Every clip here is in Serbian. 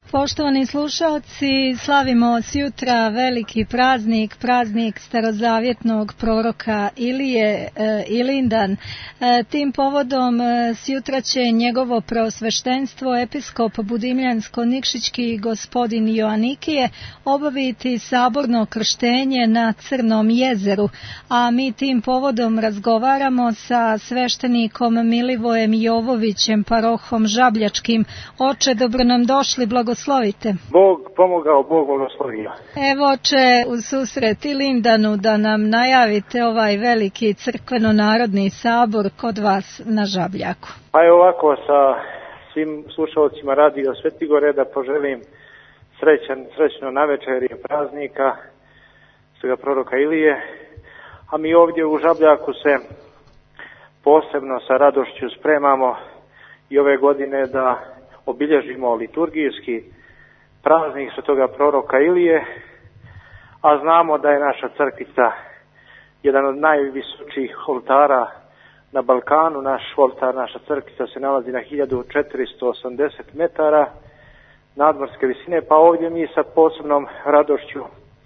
Poštovani slušalci, slavimo sjutra veliki praznik, praznik starozavjetnog proroka Ilije, Ilindan. Tim povodom sjutra će njegovo preosveštenstvo episkop Budimljansko-Nikšićki gospodin Joanikije obaviti saborno krštenje na Crnom jezeru, a mi tim povodom razgovaramo sa sveštenikom Milivojem Jovovićem, parohom Žabljačkim. Oče, dobro nam došli, blagoslovite. Bog pomogao, Bog blagoslovio. Evo, oče, u susret Ilindanu da nam najavite ovaj veliki crkveno-narodni sabor kod vas na Žabljaku. Pa je ovako, sa svim slušalcima Radio Svetigore da poželim srećno navečerje praznika svega proroka Ilije, a mi ovdje u Žabljaku se posebno sa radošću spremamo i ove godine da obilježimo liturgijski praznik svetoga proroka Ilije, a znamo da je naša crkvica jedan od najvisočijih oltara na Balkanu. Naš oltar, naša crkvica se nalazi na 1480 metara nadmorske visine, pa ovdje mi sa posebnom radošću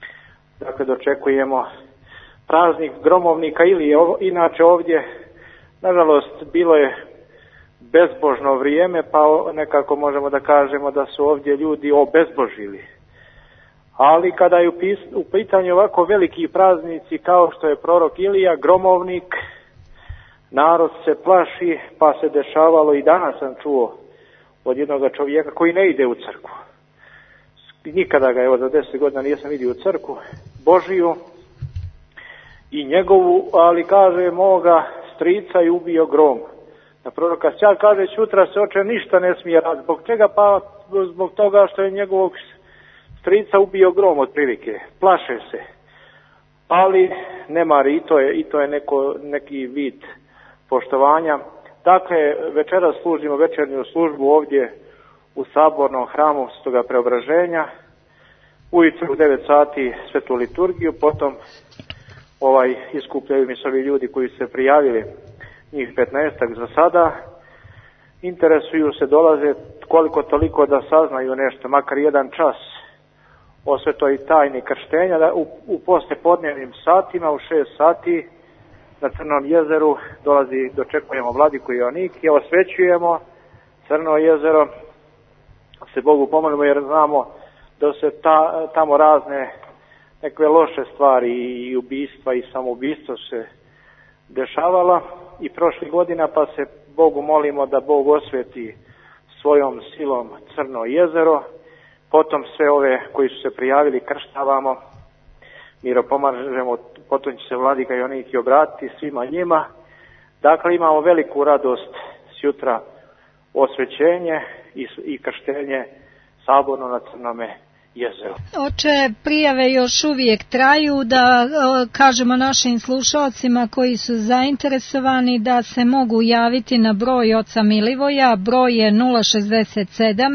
dočekujemo praznik gromovnika Ilije. Inače ovdje, nažalost, bilo je bezbožno vrijeme, pa nekako možemo da kažemo da su ovdje ljudi obezbožili. Ali kada je u pitanju ovako veliki praznici kao što je prorok Ilija, gromovnik, narod se plaši, pa se dešavalo i danas sam čuo od jednog čovjeka koji ne ide u crkvu. Nikada ga, evo, za 10 godina nisam vidio u crkvu Božiju i njegovu, ali kaže moga strica je ubio grom. Na proroka Sja kaže, sutra se oče ništa ne smije raditi. Zbog čega? Pa zbog toga što je njegovog strica ubio grom otprilike. Plaše se. Ali ne mari, i to je neki vid poštovanja. Dakle, večeras služimo večernju službu ovdje u sabornom hramu Svetoga Preobraženja. Ujutro u 9 sati svetu liturgiju, potom iskupljaju mi se ovi ljudi koji su se prijavili, njih 15 za sada, interesuju se, dolaze koliko toliko da saznaju nešto, makar jedan čas o svetoj tajni krštenja, da u poslijepodnevnim satima, u 6 sati na Crnom jezeru dočekujemo vladiku Joanikija, osvećujemo Crno jezero, se Bogu pomolimo jer znamo da se tamo razne neke loše stvari i ubistva i samoubistva se dešavala i prošlih godina, pa se Bogu molimo da Bog osveti svojom silom Crno jezero. Potom sve ove koji su se prijavili krštavamo, miropomažemo, potom će se vladika Joanikije obratiti svima njima. Dakle, imamo veliku radost sjutra, osvećenje i krštenje saborno na Crnome jezeru. Oče, prijave još uvijek traju, da kažemo našim slušalcima koji su zainteresovani da se mogu javiti na broj oca Milivoja. Broj je 067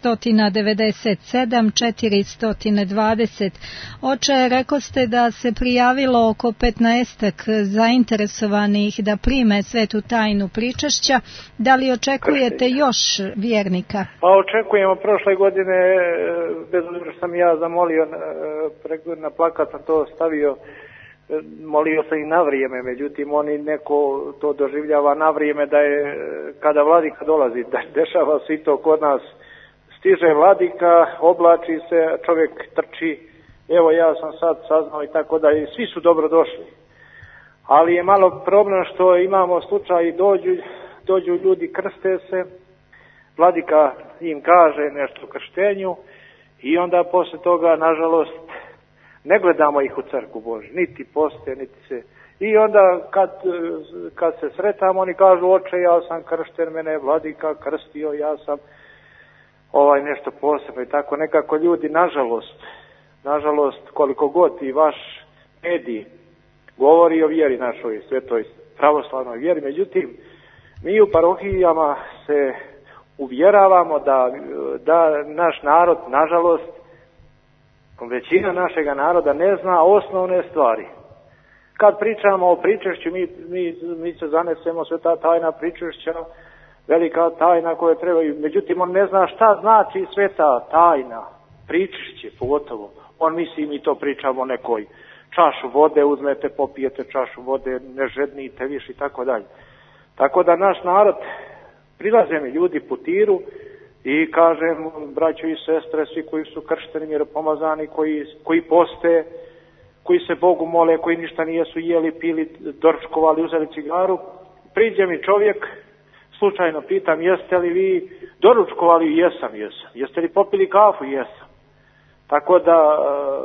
597 420. Oče, rekao ste da se prijavilo oko 15 zainteresovanih da prime svetu tajnu pričešća. Da li očekujete još vjernika? Pa očekujemo. Prošle godine, bez sam ja zamolio, na plakat sam to stavio, molio sam i na vrijeme, međutim oni neko to doživljava na vrijeme da je kada vladika dolazi, da dešava se i to kod nas, stiže vladika, oblači se, čovjek trči, evo ja sam sad saznao i tako da i svi su dobro došli. Ali je malo problem što imamo slučaj, dođu ljudi, krste se, vladika im kaže nešto o krštenju, i onda posle toga, nažalost, ne gledamo ih u crkvu Božju, niti poste, niti se. I onda kad se sretamo, oni kažu, oče, ja sam kršten, mene je vladika krstio, ja sam nešto posebno i tako. Nekako ljudi, nažalost, koliko god i vaš medij govori o vjeri našoj, svetoj pravoslavnoj vjeri, međutim, mi u parohijama se uvjeravamo da naš narod, nažalost, većina našega naroda ne zna osnovne stvari. Kad pričamo o pričešću, mi se zanesemo sve ta tajna pričešća, velika tajna koja trebaju. Međutim, on ne zna šta znači sveta tajna, pričišće pogotovo. On misli mi to pričamo o nekoj čašu vode, uzmete, popijete čašu vode, ne žednite više i tako dalje. Tako da naš narod, prilaze mi ljudi putiru i kažem, braćo i sestre, svi koji su kršteni, miropomazani, koji poste, koji se Bogu mole, koji ništa nijesu jeli, pili, doručkovali, uzeli cigaru, priđe mi čovjek, slučajno pitam, jeste li vi doručkovali? Jesam. Jeste li popili kafu? Jesam. Tako da,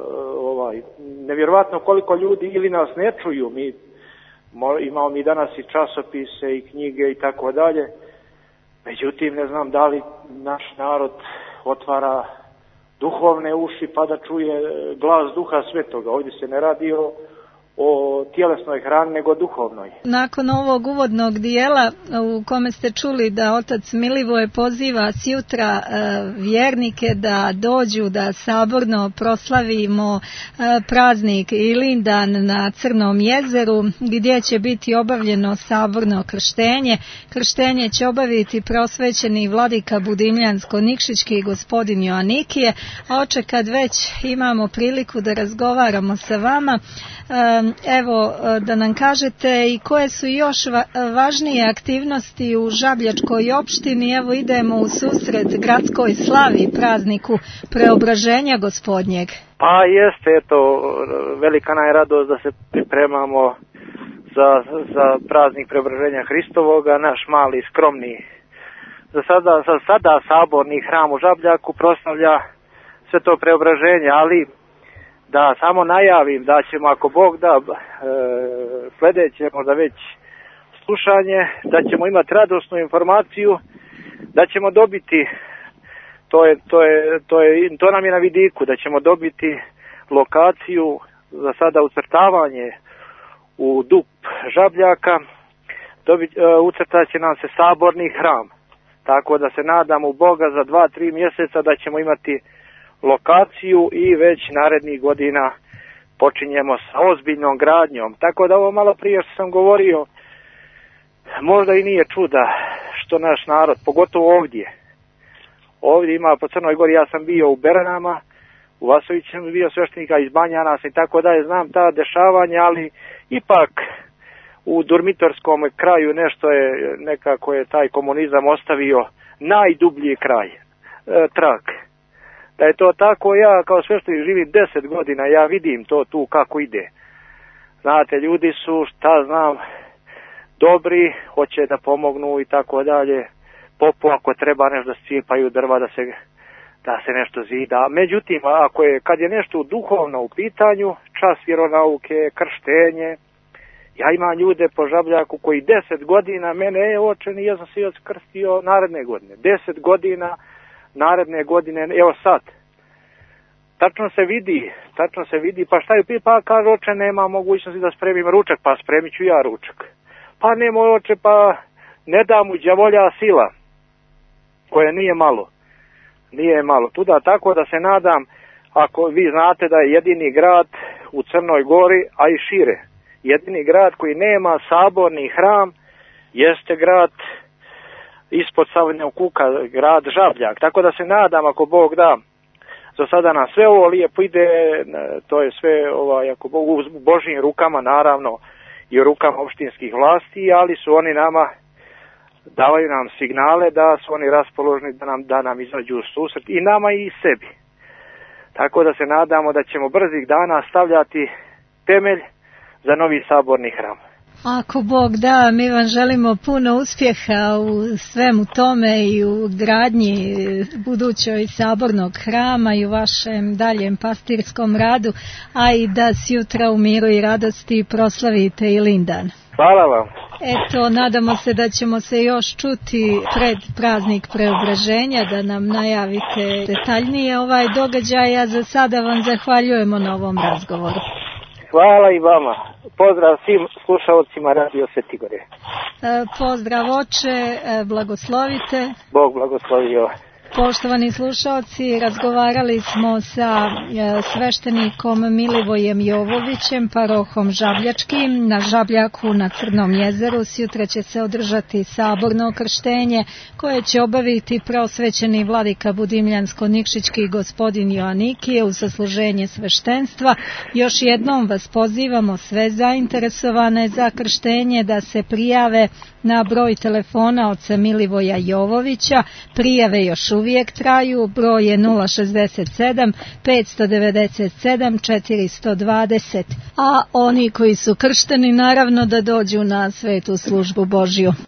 nevjerovatno koliko ljudi ili nas ne čuju, imamo mi danas i časopise i knjige i tako dalje, međutim ne znam da li naš narod otvara duhovne uši pa da čuje glas Duha Svetoga. Ovdje se ne radi o tjelesnoj hrani, nego duhovnoj. Nakon ovog uvodnog dijela u kome ste čuli da otac Milivoje poziva sjutra vjernike da dođu da saborno proslavimo praznik Ilindan na Crnom jezeru, gdje će biti obavljeno saborno krštenje. Krštenje će obaviti prosvećeni vladika Budimljansko-Nikšićki gospodin Joanikije, a oče, kad već imamo priliku da razgovaramo sa vama, evo da nam kažete i koje su još važnije aktivnosti u Žabljačkoj opštini. Evo idemo u susret gradskoj slavi, prazniku Preobraženja Gospodnjeg. Pa jeste, eto, velika nam je radost da se pripremamo za praznik Preobraženja Hristovoga. Naš mali, skromni, za sada saborni hram u Žabljaku proslavlja sve to preobraženje, ali da samo najavim da ćemo, ako Bog da, sljedeće možda već slušanje, da ćemo imati radosnu informaciju, da ćemo dobiti, to nam je na vidiku, da ćemo dobiti lokaciju za sada ucrtavanje u DUP Žabljaka, ucrtat će nam se saborni hram, tako da se nadam u Boga za 2-3 mjeseca da ćemo imati lokaciju i već narednih godina počinjemo sa ozbiljnom gradnjom. Tako da ovo malo prije što sam govorio, možda i nije čuda što naš narod, pogotovo ovdje ima po Crnoj Gori, ja sam bio u Beranama, u Vasoviću sam bio sveštenika iz Banjanasa i tako dalje, znam ta dešavanja, ali ipak u dormitorskom kraju nešto je, nekako je taj komunizam ostavio najdublji trag. Da je to tako, ja kao sveštenik živim 10 godina, ja vidim to tu kako ide. Znate, ljudi su, šta znam, dobri, hoće da pomognu i tako dalje. Popu ako treba nešto da scijepaju drva, da se nešto zida. Međutim, kad je nešto duhovno u pitanju, čas vjeronauke, krštenje, ja imam ljude po Žabljaku koji 10 godina, mene oče, ja sam se krstio naredne godine. 10 godina, naredne godine, evo sad. Tačno se vidi, pa šta je, pa kaže oče, nema mogućnosti da spremim ručak, pa spremit ću ja ručak. Pa nema oče, pa ne da mu đavolja sila, koje nije malo. Tuda tako da se nadam, ako vi znate da je jedini grad u Crnoj Gori, a i šire, jedini grad koji nema saborni hram, jeste grad ispod Savljenog kuka, grad Žabljak. Tako da se nadam, ako Bog da, za sada nam sve ovo lijepo ide, to je sve ako Bog, u Božjim rukama naravno i u rukama opštinskih vlasti, ali su oni nama, davaju nam signale da su oni raspoloženi da nam izađu u susret i nama i sebi. Tako da se nadamo da ćemo brzih dana stavljati temelj za novi saborni hram. Ako Bog da, mi vam želimo puno uspjeha u svemu tome i u gradnji budućoj sabornog hrama i u vašem daljem pastirskom radu, a i da sjutra u miru i radosti proslavite Ilindan. Hvala vam. Eto, nadamo se da ćemo se još čuti pred praznik Preobraženja, da nam najavite detaljnije ovaj događaj, a za sada vam zahvaljujemo na ovom razgovoru. Hvala i vama. Pozdrav svim slušalcima Radio Svetigorje. Pozdrav oče, blagoslovite. Bog blagoslovio. Poštovani slušalci, razgovarali smo sa sveštenikom Milivojem Jovovićem, parohom Žabljačkim, na Žabljaku na Crnom jezeru. Sutra će se održati saborno krštenje koje će obaviti prosvećeni vladika Budimljansko-Nikšićki gospodin Joanikije u sasluženje sveštenstva. Još jednom vas pozivamo sve zainteresovane za krštenje da se prijave na broj telefona oca Milivoja Jovovića. Prijave još uvijek traju, broj je 067 597 420, a oni koji su kršteni naravno da dođu na svetu službu Božju.